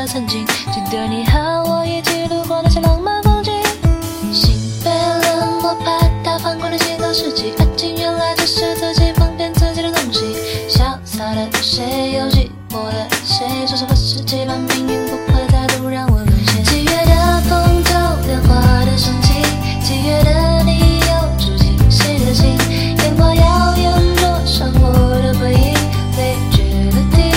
曾经，记得你和我一起路过那些浪漫风景。心被冷漠拍打，翻过了几个世纪，爱情原来只是自己方便自己的东西。潇洒的谁又寂寞的谁，说实话是期盼命运不会再度让我沦陷。七月的风就莲花的香气，七月的你又住进谁的心？烟花耀眼灼伤我的回忆，泪决了堤。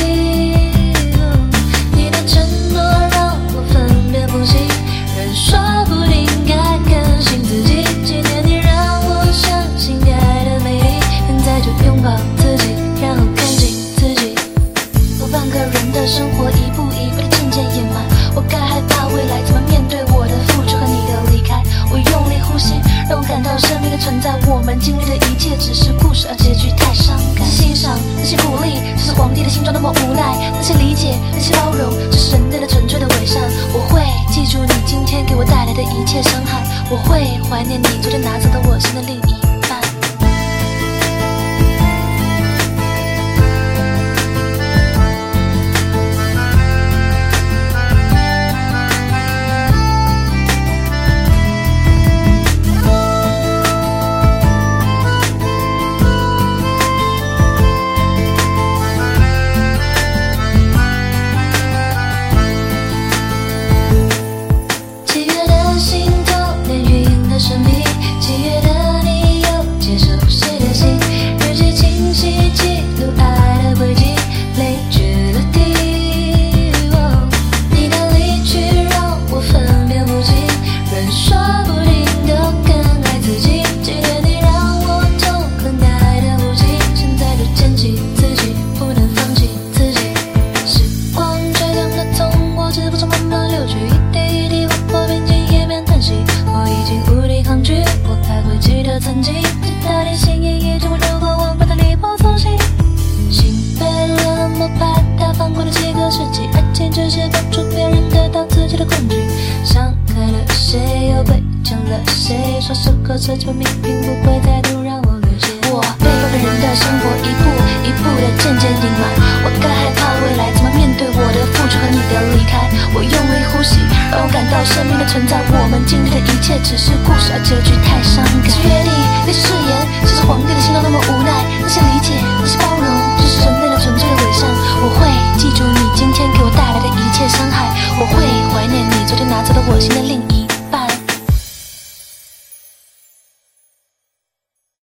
你的承诺让我分辨不清，人说不定该更新自己。纪念你让我相信爱的美丽，现在就拥抱自己，然后看清自己。我半个人的生活一步一步的渐渐掩埋，我该害怕未来怎么面对我的付出和你的离开。我用力呼吸，让我感到生命的存在，我们经历的一切只是故事，而结局太伤感。那些欣赏，那些鼓励，这是皇帝的心中那么无奈；那些理解，那些包容，这是人类的纯粹的伪善。我会记住你今天给我带来的一切伤害，我会怀念你昨天拿走的我心的另一半。曾经记得你心意已经如果我把它离破粗心，心被冷漠拍打，翻过了几个世纪，爱情只是帮助别人得到自己的恐惧。伤害了谁又亏欠了谁，说实话这基本命运不会再度让我沦陷。我被一个人的生活一步一步的渐渐隐瞒，我该害怕未来怎么面对我的付出和你的离开。我用力呼吸，让我感到生命的存在，我们经历的一切只是故事，而结局太伤感。约定，那些誓言，其实皇帝的心都那么无奈；那些理解，那些包容，这是人类的纯粹的伪善。我会记住你今天给我带来的一切伤害，我会怀念你昨天拿走的我心的另一